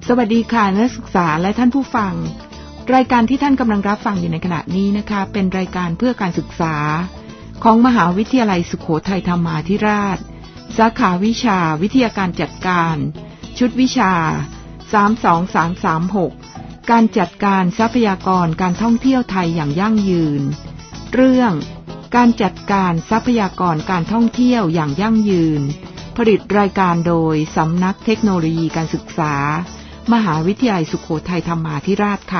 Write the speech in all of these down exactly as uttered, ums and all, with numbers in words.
สวัสดีค่ะนักศึกษาและท่านผู้ฟังรายการที่ท่านกำลังรับฟังอยู่ในขณะนี้นะคะเป็นรายการเพื่อการศึกษาของมหาวิทยาลัยสุโขทัยธรรมาธิราชสาขาวิชาวิทยาการจัดการชุดวิชาสาม สอง สาม สาม หกการจัดการทรัพยากรการท่องเที่ยวไทยอย่างยั่งยืนเรื่องการจัดการทรัพยากรการท่องเที่ยวอย่างยั่งยืนผลิตรายการโดยสำนักเทคโนโลยีการศึกษามหาวิทยาลัยสุโขทัยธรรมาธิราชค่ะ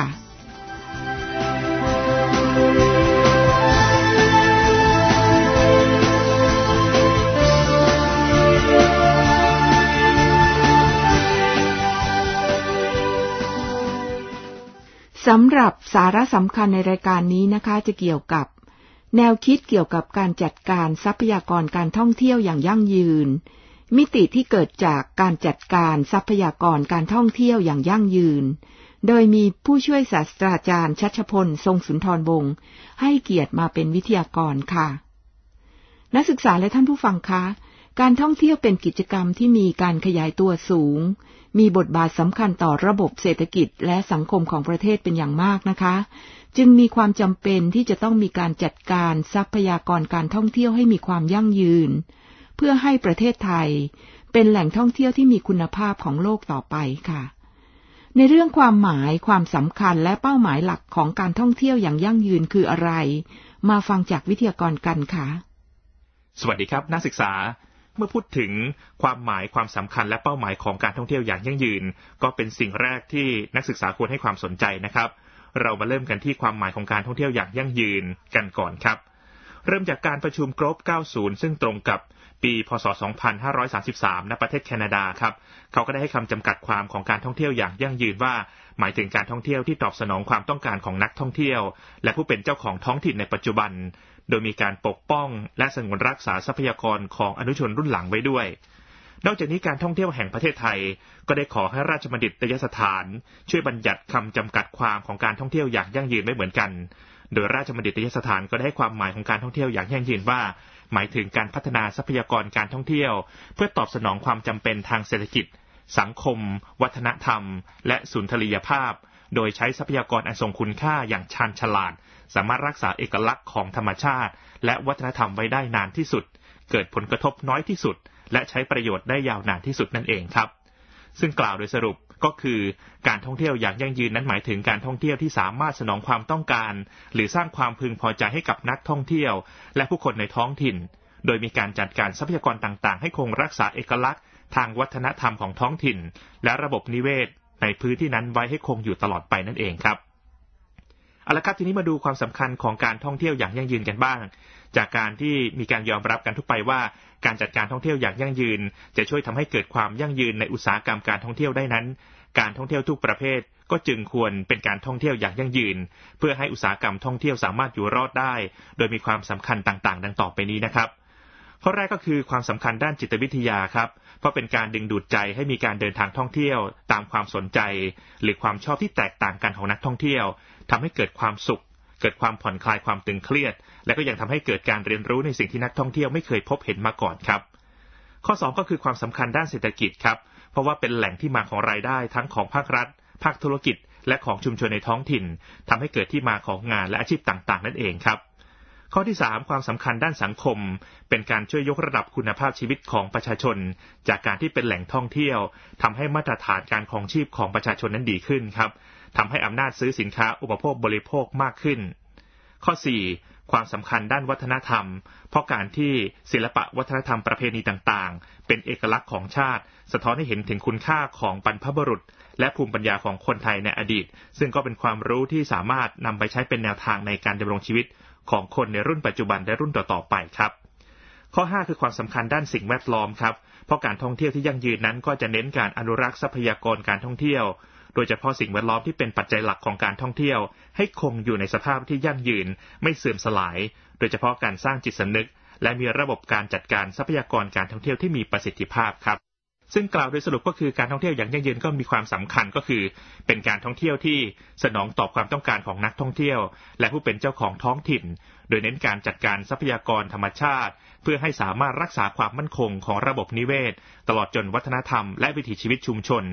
สำหรับสาระสำคัญในรายการนี้นะคะจะเกี่ยวกับแนวคิดเกี่ยวกับการจัดการทรัพยากรการท่องเที่ยวอย่างยั่งยืนมิติที่เกิดจากการจัดการทรัพยากรการท่องเที่ยวอย่างยั่งยืนโดยมีผู้ช่วยศาสตราจารย์ชัชพลทรงสุนทรวงศ์ให้เกียรติมาเป็นวิทยากรค่ะนักศึกษาและท่านผู้ฟังคะการท่องเที่ยวเป็นกิจกรรมที่มีการขยายตัวสูงมีบทบาทสำคัญต่อระบบเศรษฐกิจและสังคมของประเทศเป็นอย่างมากนะคะจึงมีความจำเป็นที่จะต้องมีการจัดการทรัพยากรการท่องเที่ยวให้มีความยั่งยืนเพื่อให้ประเทศไทยเป็นแหล่งท่องเที่ยวที่มีคุณภาพของโลกต่อไปค่ะในเรื่องความหมายความสำคัญและเป้าหมายหลักของการท่องเที่ยวอย่างยั่งยืนคืออะไรมาฟังจากวิทยากรกันค่ะสวัสดีครับนักศึกษาเมื่อพูดถึงความหมายความสำคัญและเป้าหมายของการท่องเที่ยวอย่างยั่งยืนก็เป็นสิ่งแรกที่นักศึกษาควรให้ความสนใจนะครับเรามาเริ่มกันที่ความหมายของการท่องเที่ยวอย่างยั่งยืนกันก่อนครับเริ่มจากการประชุมโกลบเก้าสิบซึ่งตรงกับปีพ.ศ. สองพันห้าร้อยสามสิบสามณประเทศแคนาดาครับเขาก็ได้ให้คำจำกัดความของการท่องเที่ยวอย่างยั่งยืนว่าหมายถึงการท่องเที่ยวที่ตอบสนองความต้องการของนักท่องเที่ยวและผู้เป็นเจ้าของท้องถิ่นในปัจจุบันโดยมีการปกป้องและสงวนรักษาทรัพยากรของอนุชนรุ่นหลังไว้ด้วยนอกจากนี้การท่องเที่ยวแห่งประเทศไทยก็ได้ขอให้ราชบัณฑิตยสถานช่วยบัญญัติคำจำกัดความของการท่องเที่ยวอย่างยั่งยืนไม่เหมือนกันโดยราชบัณฑิตยสถานก็ได้ให้ความหมายของการท่องเที่ยวอย่างยั่งยืนว่าหมายถึงการพัฒนาทรัพยากรการท่องเที่ยวเพื่อตอบสนองความจำเป็นทางเศรษฐกิจสังคมวัฒนธรรมและสุนทรียภาพโดยใช้ทรัพยากรอันทรงคุณค่าอย่างชาญฉลาดสามารถรักษาเอกลักษณ์ของธรรมชาติและวัฒนธรรมไว้ได้นานที่สุดเกิดผลกระทบน้อยที่สุดและใช้ประโยชน์ได้ยาวนานที่สุดนั่นเองครับซึ่งกล่าวโดยสรุปก็คือการท่องเที่ยวอย่างยั่งยืนนั้นหมายถึงการท่องเที่ยวที่สามารถสนองความต้องการหรือสร้างความพึงพอใจให้กับนักท่องเที่ยวและผู้คนในท้องถิ่นโดยมีการจัดการทรัพยากรต่างๆให้คงรักษาเอกลักษณ์ทางวัฒนธรรมของท้องถิ่นและระบบนิเวศในพื้นที่นั้นไว้ให้คงอยู่ตลอดไปนั่นเองครับเอาละครับทีนี้มาดูความสำคัญของการท่องเที่ยวอย่างยั่งยืนกันบ้างจากการที่มีการยอมรับกันทั่วไปว่าการจัดการท่องเที่ยวอย่างยั่งยืนจะช่วยทำให้เกิดความยั่งยืนในอุตสาหกรรมการท่องเที่ยวได้นั้นการท่องเที่ยวทุกประเภทก็จึงควรเป็นการท่องเที่ยวอย่างยั่งยืนเพื่อให้อุตสาหกรรมท่องเที่ยวสามารถอยู่รอดได้โดยมีความสำคัญต่างๆดังต่อไปนี้นะครับข้อแรกก็คือความสำคัญด้านจิตวิทยาครับเพราะเป็นการดึงดูดใจให้มีการเดินทางท่องเที่ยวตามความสนใจหรือความชอบที่แตกต่างกันของนักท่องเที่ยวทำให้เกิดความสุขเกิดความผ่อนคลายความตึงเครียดและก็ยังทำให้เกิดการเรียนรู้ในสิ่งที่นักท่องเที่ยวไม่เคยพบเห็นมาก่อนครับข้อสองก็คือความสำคัญด้านเศรษฐกิจครับเพราะว่าเป็นแหล่งที่มาของรายได้ทั้งของภาครัฐภาคธุรกิจและของชุมชนในท้องถิ่นทำให้เกิดที่มาของงานและอาชีพต่างๆนั่นเองครับข้อที่สามความสำคัญด้านสังคมเป็นการช่วยยกระดับคุณภาพชีวิตของประชาชนจากการที่เป็นแหล่งท่องเที่ยวทำให้มาตรฐานการครองชีพของประชาชนนั้นดีขึ้นครับทำให้อำนาจซื้อสินค้าอุปโภคบริโภคมากขึ้นข้อสี่ความสำคัญด้านวัฒนธรรมเพราะการที่ศิลปะวัฒนธรรมประเพณีต่างๆเป็นเอกลักษณ์ของชาติสะท้อนให้เห็นถึงคุณค่าของบรรพบุรุษและภูมิปัญญาของคนไทยในอดีตซึ่งก็เป็นความรู้ที่สามารถนำไปใช้เป็นแนวทางในการดำรงชีวิตของคนในรุ่นปัจจุบันและรุ่นต่อๆไปครับข้อห้าคือความสำคัญด้านสิ่งแวดล้อมครับเพราะการท่องเที่ยวที่ยั่งยืนนั้นก็จะเน้นการอนุรักษ์ทรัพยากรการท่องเที่ยวโดยเฉพาะสิ่งแวดล้อมที่เป็นปัจจัยหลักของการท่องเที่ยวให้คงอยู่ในสภาพที่ยั่งยืนไม่เสื่อมสลายโดยเฉพาะการสร้างจิตสำนึกและมีระบบการจัดการทรัพยากรการท่องเที่ยวที่มีประสิทธิภาพครับซึ่งกล่าวโดยสรุปก็คือการท่องเที่ยวอย่างยั่งยืนก็มีความสำคัญก็คือเป็นการท่องเที่ยวที่สนองตอบความต้องการของนักท่องเที่ยวและผู้เป็นเจ้าของท้องถิ่นโดยเน้นการจัดการทรัพยากรธรรมชาติเพื่อให้สามารถรักษาความมั่นคงของระบบนิเวศตลอดจนวัฒนธรรมและวิถีชีวิตชุมชน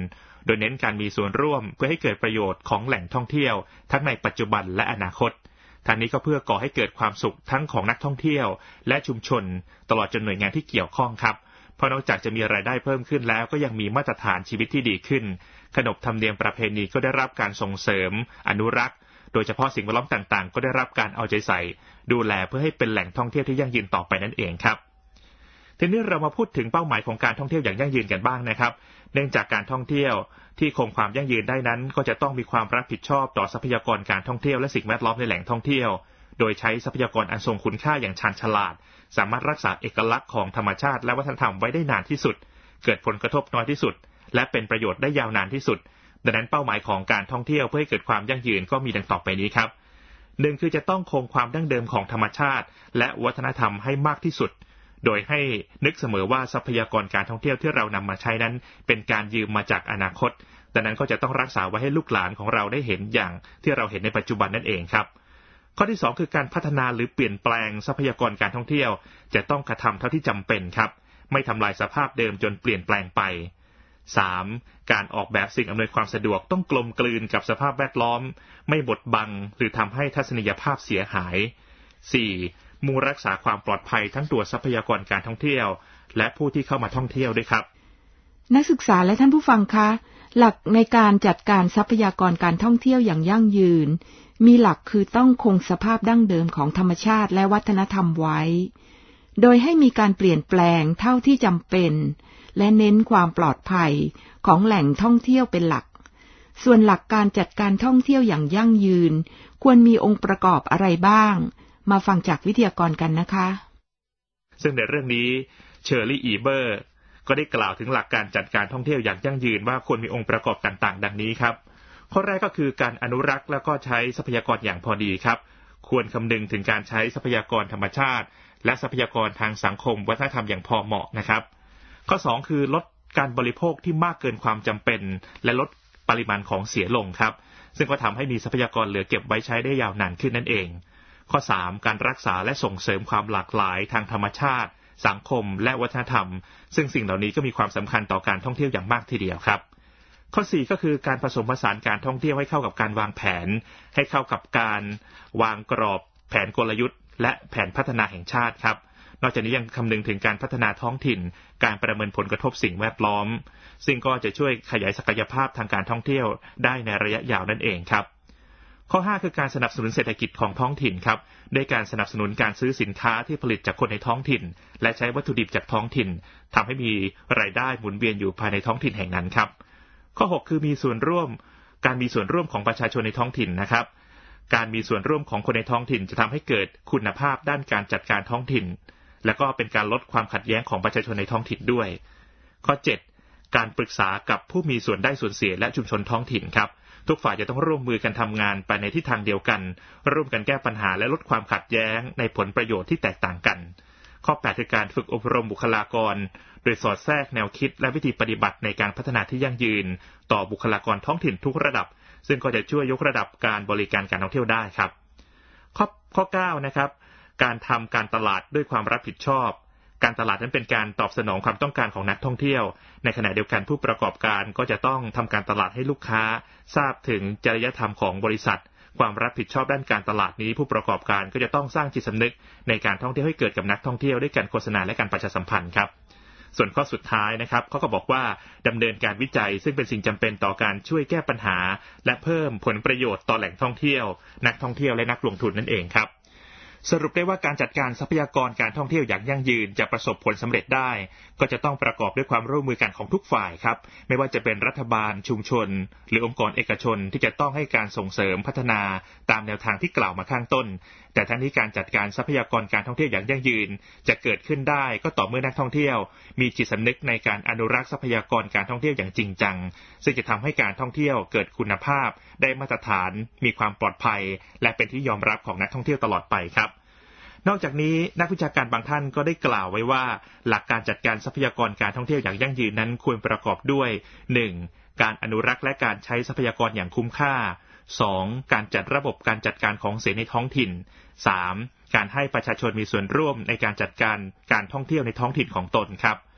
โดยเน้นการมีส่วนร่วมเพื่อให้เกิดประโยชน์ของแหล่งท่องเที่ยวทั้งในปัจจุบันและอนาคตทางนี้ก็เพื่อก่อให้เกิดความสุขทั้งของนักท่องเที่ยวและชุมชนตลอดจนหน่วยงานที่เกี่ยวข้องครับเพราะนอกจากจะมีรายได้เพิ่มขึ้นแล้วก็ยังมีมาตรฐานชีวิตที่ดีขึ้นขนบธรรมเนียมประเพณีก็ได้รับการส่งเสริมอนุรักษ์โดยเฉพาะสิ่งแวดล้อมต่างๆก็ได้รับการเอาใจใส่ดูแลเพื่อให้เป็นแหล่งท่องเที่ยวที่ยั่งยืนต่อไปนั่นเองครับทีนี้เรามาพูดถึงเป้าหมายของการท่องเที่ยวอย่างยั่งยืนกันบ้างนะครับเนื่องจากการท่องเที่ยวที่คงความยั่งยืนได้นั้นก็จะต้องมีความรับผิดชอบต่อทรัพยากรการท่องเที่ยวและสิ่งแวดล้อมในแหล่งท่องเที่ยวโดยใช้ทรัพยากรอันทรงคุณค่าอย่างชาญฉลาดสามารถรักษาเอกลักษณ์ของธรรมชาติและวัฒนธรรมไว้ได้นานที่สุดเกิดผลกระทบน้อยที่สุดและเป็นประโยชน์ได้ยาวนานที่สุดดังนั้นเป้าหมายของการท่องเที่ยวเพื่อให้เกิดความยั่งยืนก็มีดังต่อไปนี้ครับหนึ่งคือจะต้องคงความดั้งเดิมของธรรมชาติและวัฒนธรรมให้มากที่สุดโดยให้นึกเสมอว่าทรัพยากรการท่องเที่ยวที่เรานำมาใช้นั้นเป็นการยืมมาจากอนาคตดังนั้นก็จะต้องรักษาไว้ให้ลูกหลานของเราได้เห็นอย่างที่เราเห็นในปัจจุบันนั่นเองครับข้อที่สองคือการพัฒนาหรือเปลี่ยนแปลงทรัพยากรการท่องเที่ยวจะต้องกระทำเท่าที่จำเป็นครับไม่ทำลายสภาพเดิมจนเปลี่ยนแปลงไปสามการออกแบบสิ่งอำนวยความสะดวกต้องกลมกลืนกับสภาพแวดล้อมไม่บดบังหรือทำให้ทัศนียภาพเสียหายสี่มุ่งรักษาความปลอดภัยทั้งตัวทรัพยากรการท่องเที่ยวและผู้ที่เข้ามาท่องเที่ยวด้วยครับนักศึกษาและท่านผู้ฟังคะหลักในการจัดการทรัพยากรการท่องเที่ยวอย่างยั่งยืนมีหลักคือต้องคงสภาพดั้งเดิมของธรรมชาติและวัฒนธรรมไว้โดยให้มีการเปลี่ยนแปลงเท่าที่จำเป็นและเน้นความปลอดภัยของแหล่งท่องเที่ยวเป็นหลักส่วนหลักการจัดการท่องเที่ยวอย่างยั่งยืนควรมีองค์ประกอบอะไรบ้างมาฟังจากวิทยากรกันนะคะซึ่งในเรื่องนี้เชอร์รี่อีเบอร์ก็ได้กล่าวถึงหลักการจัดการท่องเที่ยวอย่างยั่งยืนว่าควรมีองค์ประกอบต่างๆดังนี้ครับข้อแรกก็คือการอนุรักษ์แล้วก็ใช้ทรัพยากรอย่างพอดีครับควรคำนึงถึงการใช้ทรัพยากรธรรมชาติและทรัพยากรทางสังคมวัฒนธรรมอย่างพอเหมาะนะครับข้อสองคือลดการบริโภคที่มากเกินความจำเป็นและลดปริมาณของเสียลงครับซึ่งก็ทำให้มีทรัพยากรเหลือเก็บไว้ใช้ได้ยาวนานขึ้นนั่นเองข้อสามการรักษาและส่งเสริมความหลากหลายทางธรรมชาติสังคมและวัฒนธรรมซึ่งสิ่งเหล่านี้ก็มีความสำคัญต่อการท่องเที่ยวอย่างมากทีเดียวครับข้อสี่ก็คือการผสมผสานการท่องเที่ยวให้เข้ากับการวางแผนให้เข้ากับการวางกรอบแผนกลยุทธ์และแผนพัฒนาแห่งชาติครับนอกจากนี้ยังคำนึงถึงการพัฒนาท้องถิ่นการประเมินผลกระทบสิ่งแวดล้อมซึ่งก็จะช่วยขยายศักยภาพทางการท่องเที่ยวได้ในระยะยาวนั่นเองครับข้อห้าคือการสนับสนุนเศรษฐกิจของท้องถิ่นครับด้วยการสนับสนุนการซื้อสินค้าที่ผลิตจากคนในท้องถิ่นและใช้วัตถุดิบจากท้องถิ่นทำให้มีรายได้หมุนเวียนอยู่ภายในท้องถิ่นแห่งนั้นครับข้อหกคือมีส่วนร่วมการมีส่วนร่วมของประชาชนในท้องถิ่นนะครับการมีส่วนร่วมของคนในท้องถิ่นจะทำให้เกิดคุณภาพด้านการจัดการท้องถิ่นและก็เป็นการลดความขัดแย้งของประชาชนในท้องถิ่นด้วยข้อเจ็ดการปรึกษากับผู้มีส่วนได้ส่วนเสียและชุมชนท้องถิ่นครับทุกฝ่ายจะต้องร่วมมือกันทำงานไปในทิศทางเดียวกันร่วมกันแก้ปัญหาและลดความขัดแย้งในผลประโยชน์ที่แตกต่างกันข้อแปดคือการฝึกอบรมบุคลากรโดยสอดแทรกแนวคิดและวิธีปฏิบัติในการพัฒนาที่ยั่งยืนต่อบุคลากรท้องถิ่นทุกระดับซึ่งก็จะช่วยยกระดับการบริการการท่องเที่ยวได้ครับข้อข้อเก้านะครับการทำการตลาดด้วยความรับผิดชอบการตลาดนั้นเป็นการตอบสนองความต้องการของนักท่องเที่ยวในขณะเดียวกันผู้ประกอบการก็จะต้องทำการตลาดให้ลูกค้าทราบถึงจริยธรรมของบริษัทความรับผิดชอบด้านการตลาดนี้ผู้ประกอบการก็จะต้องสร้างจิตสำนึกในการท่องเที่ยวให้เกิดกับนักท่องเที่ยวด้วยการโฆษณาและการประชาสัมพันธ์ครับส่วนข้อสุดท้ายนะครับเขาก็บอกว่าดำเนินการวิจัยซึ่งเป็นสิ่งจำเป็นต่อการช่วยแก้ปัญหาและเพิ่มผลประโยชน์ต่อแหล่งท่องเที่ยวนักท่องเที่ยวและนักลงทุนนั่นเองครับสรุปได้ว่าการจัดการทรัพยากรการท่องเที่ยวอย่างยั่งยืนจะประสบผลสำเร็จได้ก็จะต้องประกอบด้วยความร่วมมือกันของทุกฝ่ายครับไม่ว่าจะเป็นรัฐบาลชุมชนหรือองค์กรเอกชนที่จะต้องให้การส่งเสริมพัฒนาตามแนวทางที่กล่าวมาข้างต้นแต่ทั้งนี้การจัดการทรัพยากรการท่องเที่ยวอย่างยั่งยืนจะเกิดขึ้นได้ก็ต่อเมื่อนักท่องเที่ยวมีจิตสำนึกในการอนุรักษ์ทรัพยากรการท่องเที่ยวอย่างจริงจังซึ่งจะทำให้การท่องเที่ยวเกิดคุณภาพได้มาตรฐานมีความปลอดภัยและเป็นที่ยอมรับของนักท่องเที่ยวตลอดไปครับนอกจากนี้นักวิชาการบางท่านก็ได้กล่าวไว้ว่าหลักการจัดการทรัพยากรการท่องเที่ยวอย่างยั่งยืนนั้นควรประกอบด้วย หนึ่ง การอนุรักษ์และการใช้ทรัพยากรอย่างคุ้มค่า สอง การจัดระบบการจัดการของเสียในท้องถิ่น สาม การให้ประชาชนมีส่วนร่วมในการจัดการการท่องเที่ยวในท้องถิ่นของตนครับ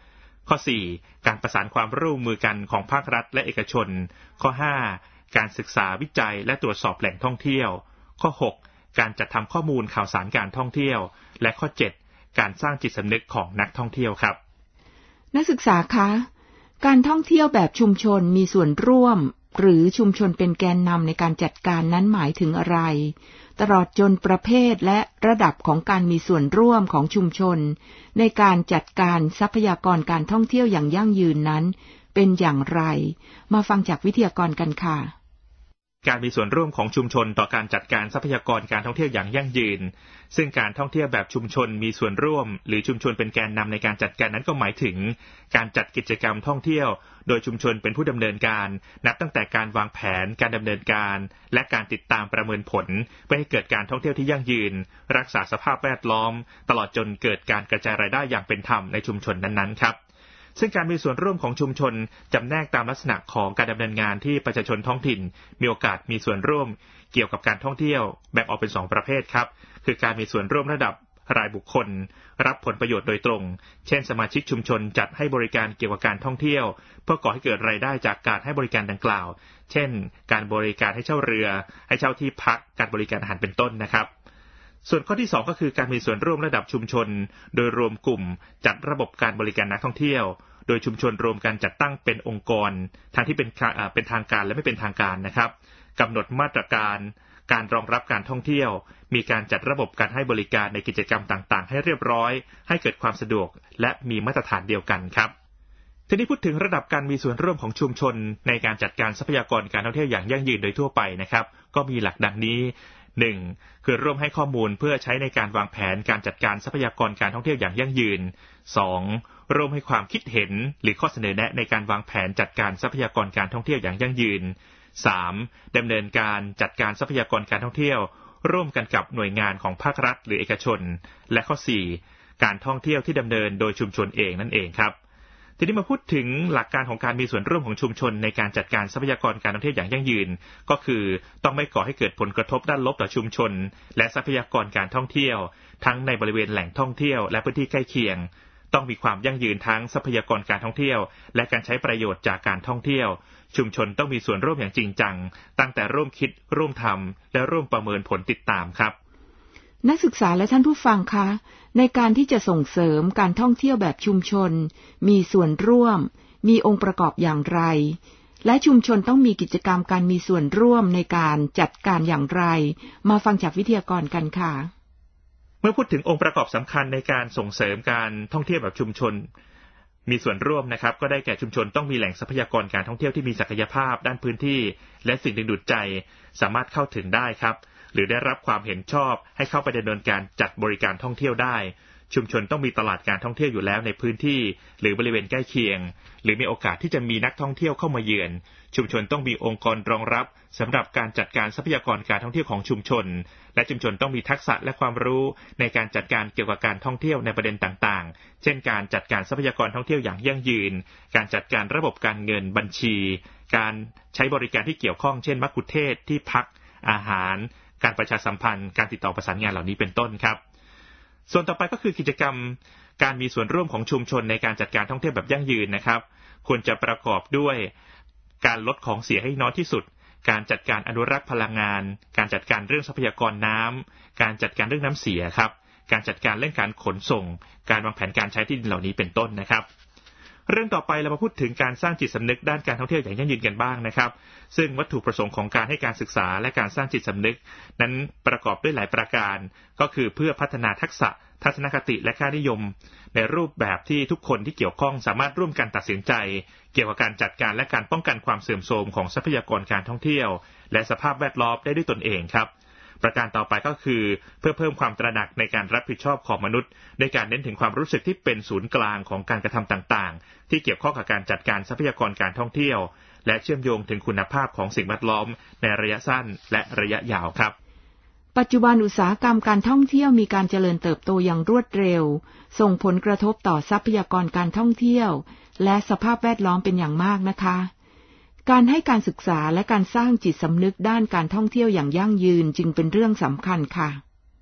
ข้อสี่การประสานความร่วมมือกันของภาครัฐและเอกชนข้อห้าการศึกษาวิจัยและตรวจสอบแหล่งท่องเที่ยวข้อหกการจัดทำข้อมูลข่าวสารการท่องเที่ยวและข้อเจ็ดการสร้างจิตสำนึกของนักท่องเที่ยวครับนักศึกษาคะการท่องเที่ยวแบบชุมชนมีส่วนร่วมหรือชุมชนเป็นแกนนำในการจัดการนั้นหมายถึงอะไรตลอดจนประเภทและระดับของการมีส่วนร่วมของชุมชนในการจัดการทรัพยากรการท่องเที่ยวอย่างยั่งยืนนั้นเป็นอย่างไรมาฟังจากวิทยากรกันค่ะการมีส่วนร่วมของชุมชนต่อการจัดการทรัพยากรการท่องเที่ยวอย่างยั่งยืนซึ่งการท่องเที่ยวแบบชุมชนมีส่วนร่วมหรือชุมชนเป็นแกนนำในการจัดการนั้นก็หมายถึงการจัดกิจกรรมท่องเที่ยวโดยชุมชนเป็นผู้ดำเนินการนับตั้งแต่การวางแผนการดำเนินการและการติดตามประเมินผลเพื่อให้เกิดการท่องเที่ยวที่ยั่งยืนรักษาสภาพแวดล้อมตลอดจนเกิดการกระจายรายได้อย่างเป็นธรรมในชุมชนนั้นๆครับซึ่งการมีส่วนร่วมของชุมชนจำแนกตามลักษณะของการดำเนินงานที่ประชาชนท้องถิ่นมีโอกาสมีส่วนร่วมเกี่ยวกับการท่องเที่ยวแบ่งออกเป็นสองประเภทครับคือการมีส่วนร่วมระดับรายบุคคลรับผลประโยชน์โดยตรงเช่นสมาชิกชุมชนจัดให้บริการเกี่ยวกับการท่องเที่ยวเพื่อก่อให้เกิดรายได้จากการให้บริการดังกล่าวเช่นการบริการให้เช่าเรือให้เช่าที่พักการบริการอาหารเป็นต้นนะครับส่วนข้อที่สองก็คือการมีส่วนร่วมระดับชุมชนโดยรวมกลุ่มจัดระบบการบริการนักท่องเที่ยวโดยชุมชนรวมกันจัดตั้งเป็นองค์กรทั้งที่เป็นเป็นทางการและไม่เป็นทางการนะครับกำหนดมาตรการการรองรับการท่องเที่ยวมีการจัดระบบการให้บริการในกิจกรรมต่างๆให้เรียบร้อยให้เกิดความสะดวกและมีมาตรฐานเดียวกันครับทีนี้พูดถึงระดับการมีส่วนร่วมของชุมชนในการจัดการทรัพยากรการท่องเที่ยวอย่างยั่งยืนโดยทั่วไปนะครับก็มีหลักดังนี้หนึ่งคือร่วมให้ข้อมูลเพื่อใช้ในการวางแผนการจัดการทรัพยากรการท่องเที่ยวอย่างยั่งยืนสองร่วมให้ความคิดเห็นหรือข้อเสนอแนะในการวางแผนจัดการทรัพยากรการท่องเที่ยวอย่างยั่งยืนสามดำเนินการจัดการทรัพยากรการท่องเที่ยวร่วมกันกับหน่วยงานของภาครัฐหรือเอกชนและข้อสี่การท่องเที่ยวที่ดำเนินโดยชุมชนเองนั่นเองครับทีนี้มาพูดถึงหลักการของการมีส่วนร่วมของชุมชนในการจัดการทรัพยากรการท่องเที่ยวอย่างยั่งยืนก็คือต้องไม่ก่อให้เกิดผลกระทบด้านลบต่อชุมชนและทรัพยากรการท่องเที่ยวทั้งในบริเวณแหล่งท่องเที่ยวและพื้นที่ใกล้เคียงต้องมีความยั่งยืนทั้งทรัพยากรการท่องเที่ยวและการใช้ประโยชน์จากการท่องเที่ยวชุมชนต้องมีส่วนร่วมอย่างจริงจังตั้งแต่ร่วมคิดร่วมทำและร่วมประเมินผลติดตามครับนักศึกษาและท่านผู้ฟังคะในการที่จะส่งเสริมการท่องเที่ยวแบบชุมชนมีส่วนร่วมมีองค์ประกอบอย่างไรและชุมชนต้องมีกิจกรรมการมีส่วนร่วมในการจัดการอย่างไรมาฟังจากวิทยากรกันค่ะเมื่อพูดถึงองค์ประกอบสำคัญในการส่งเสริมการท่องเที่ยวแบบชุมชนมีส่วนร่วมนะครับก็ได้แก่ชุมชนต้องมีแหล่งทรัพยากรการท่องเที่ยวที่มีศักยภาพด้านพื้นที่และสิ่งดึงดูดใจสามารถเข้าถึงได้ครับหรือได้รับความเห็นชอบให้เข้าไปดำเนินการจัดบริการท่องเที่ยวได้ชุมชนต้องมีตลาดการท่องเที่ยวอยู่แล้วในพื้นที่หรือบริเวณใกล้เคียงหรือมีโอกาสที่จะมีนักท่องเที่ยวเข้ามาเยือนชุมชนต้องมีองค์กรรองรับสำหรับการจัดการทรัพยากรการท่องเที่ยวของชุมชนและชุมชนต้องมีทักษะและความรู้ในการจัดการเกี่ยวกับการท่องเที่ยวในประเด็นต่างๆเช่นการจัดการทรัพยากรท่องเที่ยวอย่างยั่งยืนการจัดการระบบการเงินบัญชีการใช้บริการที่เกี่ยวข้องเช่นมัคคุเทศก์ที่พักอาหารการประชาสัมพันธ์การติดต่อประสานงานเหล่านี้เป็นต้นครับส่วนต่อไปก็คือกิจกรรมการมีส่วนร่วมของชุมชนในการจัดการท่องเที่ยวแบบยั่งยืนนะครับควรจะประกอบด้วยการลดของเสียให้น้อยที่สุดการจัดการอนุรักษ์พลังงานการจัดการเรื่องทรัพยากรน้ำการจัดการเรื่องน้ำเสียครับการจัดการเรื่องการขนส่งการวางแผนการใช้ที่ดินเหล่านี้เป็นต้นนะครับเรื่องต่อไปเรามาพูดถึงการสร้างจิตสำนึกด้านการท่องเที่ยวอย่างยั่งยืนกันบ้างนะครับซึ่งวัตถุประสงค์ของการให้การศึกษาและการสร้างจิตสำนึกนั้นประกอบด้วยหลายประการก็คือเพื่อพัฒนาทักษะทัศนคติและค่านิยมในรูปแบบที่ทุกคนที่เกี่ยวข้องสามารถร่วมกันตัดสินใจเกี่ยวกับการจัดการและการป้องกันความเสื่อมโทรมของทรัพยากรการท่องเที่ยวและสภาพแวดล้อมได้ด้วยตนเองครับประการต่อไปก็คือเพื่อเพิ่มความตระหนักในการรับผิดชอบของมนุษย์ด้วยการเน้นถึงความรู้สึกที่เป็นศูนย์กลางของการกระทำต่างๆที่เกี่ยวข้องกับการจัดการทรัพยากรการท่องเที่ยวและเชื่อมโยงถึงคุณภาพของสิ่งแวดล้อมในระยะสั้นและระยะยาวครับปัจจุบันอุตสาหกรรมการท่องเที่ยวมีการเจริญเติบโตอย่างรวดเร็วส่งผลกระทบต่อทรัพยากรการท่องเที่ยวและสภาพแวดล้อมเป็นอย่างมากนะคะการให้การศึกษาและการสร้างจิตสำนึกด้านการท่องเที่ยวอย่างยั่งยืนจึงเป็นเรื่องสำคัญค่ะ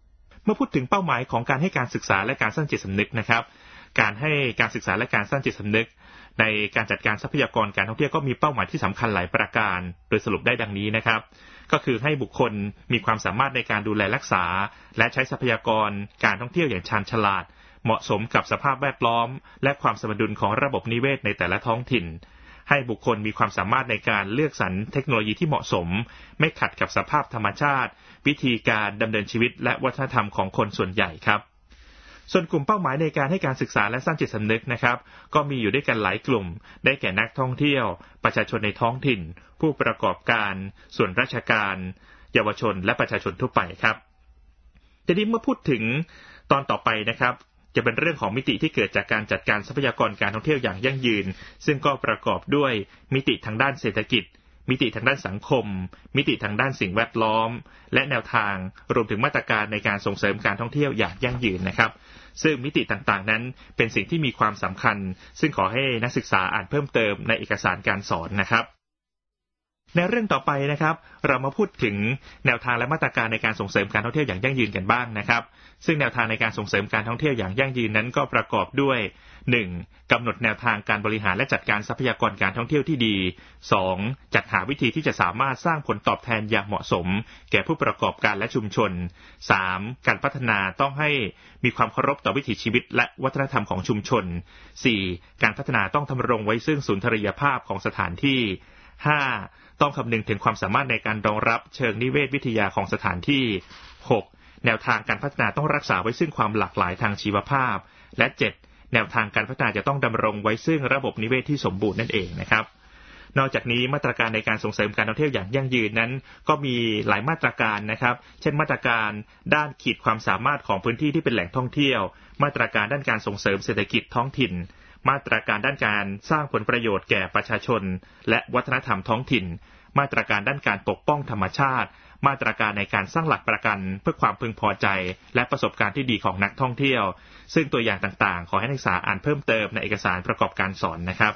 เมื่อพูดถึงเป้าหมายของการให้การศึกษาและการสร้างจิตสำนึกนะครับการให้การศึกษาและการสร้างจิตสำนึกในการจัดการทรัพยากรการท่องเที่ยวก็มีเป้าหมายที่สำคัญหลายประการโดยสรุปได้ดังนี้นะครับก็คือให้บุคคลมีความสามารถในการดูแลรักษาและใช้ทรัพยากรการท่องเที่ยวอย่างชาญฉลาดเหมาะสมกับสภาพแวดล้อมและความสมดุลของระบบนิเวศในแต่ละท้องถิ่นให้บุคคลมีความสามารถในการเลือกสรรเทคโนโลยีที่เหมาะสมไม่ขัดกับสภาพธรรมชาติวิธีการดำเนินชีวิตและวัฒนธรรมของคนส่วนใหญ่ครับส่วนกลุ่มเป้าหมายในการให้การศึกษาและสร้างจิตสำนึกนะครับก็มีอยู่ด้วยกันหลายกลุ่มได้แก่นักท่องเที่ยวประชาชนในท้องถิ่นผู้ประกอบการส่วนราชการเยาวชนและประชาชนทั่วไปครับทีนี้เมื่อพูดถึงตอนต่อไปนะครับจะเป็นเรื่องของมิติที่เกิดจากการจัดการทรัพยากรการท่องเที่ยวอย่างยั่งยืนซึ่งก็ประกอบด้วยมิติทางด้านเศรษฐกิจมิติทางด้านสังคมมิติทางด้านสิ่งแวดล้อมและแนวทางรวมถึงมาตรการในการส่งเสริมการท่องเที่ยวอย่างยั่งยืนนะครับซึ่งมิติต่างๆนั้นเป็นสิ่งที่มีความสำคัญซึ่งขอให้นักศึกษาอ่านเพิ่มเติมในเอกสารการสอนนะครับในเรื่องต่อไปนะครับเรามาพูดถึงแนวทางและมาตรการในการส่งเสริมการท่องเที่ยวอย่างยั่งยืนกันบ้างนะครับซึ่งแนวทางในการส่งเสริมการท่องเที่ยวอย่างยั่งยืนนั้นก็ประกอบด้วยหนึ่งกำหนดแนวทางการบริหารและจัดการทรัพยากรการท่องเที่ยวที่ดีสองจัดหาวิธีที่จะสามารถสร้างผลตอบแทนอย่างเหมาะสมแก่ผู้ประกอบการและชุมชนสามการพัฒนาต้องให้มีความเคารพต่อวิถีชีวิตและวัฒนธรรมของชุมชนสี่การพัฒนาต้องดำรงไว้ซึ่งสุนทรียภาพของสถานที่ห้าต้องคำนึงถึงความสามารถในการรองรับเชิงนิเวศวิทยาของสถานที่หกแนวทางการพัฒนาต้องรักษาไว้ซึ่งความหลากหลายทางชีวภาพและเจ็ดแนวทางการพัฒนาจะต้องดำรงไว้ซึ่งระบบนิเวศที่สมบูรณ์นั่นเองนะครับนอกจากนี้มาตรการในการส่งเสริมการท่องเที่ยวอย่างยั่งยืนนั้นก็มีหลายมาตรการนะครับเช่นมาตรการด้านขีดความสามารถของพื้นที่ที่เป็นแหล่งท่องเที่ยวมาตรการด้านการส่งเสริมเศรษฐกิจท้องถิ่นมาตรการด้านการสร้างผลประโยชน์แก่ประชาชนและวัฒนธรรมท้องถิ่นมาตรการด้านการปกป้องธรรมชาติมาตรการในการสร้างหลักประกันเพื่อความพึงพอใจและประสบการณ์ที่ดีของนักท่องเที่ยวซึ่งตัวอย่างต่างๆขอให้นักศึกษาอ่านเพิ่มเติมในเอกสารประกอบการสอนนะครับ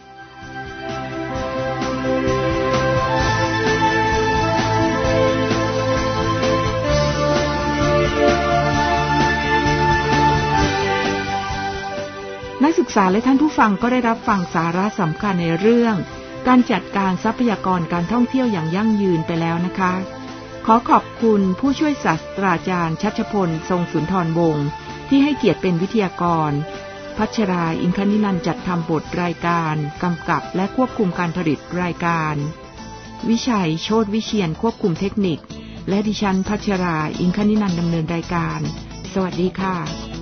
นักศึกษาและท่านผู้ฟังก็ได้รับฟังสาระสำคัญในเรื่องการจัดการทรัพยากรการท่องเที่ยวอย่างยั่งยืนไปแล้วนะคะขอขอบคุณผู้ช่วยศาสตราจารย์ชัชพลทรงสุนทรวงศ์ที่ให้เกียรติเป็นวิทยากรพัชราอินทนินันท์จัดทำบทรายการกำกับและควบคุมการผลิตรายการวิชัยโชติวิเชียรควบคุมเทคนิคและดิฉันพัชราอินทนินันท์ดำเนินรายการสวัสดีค่ะ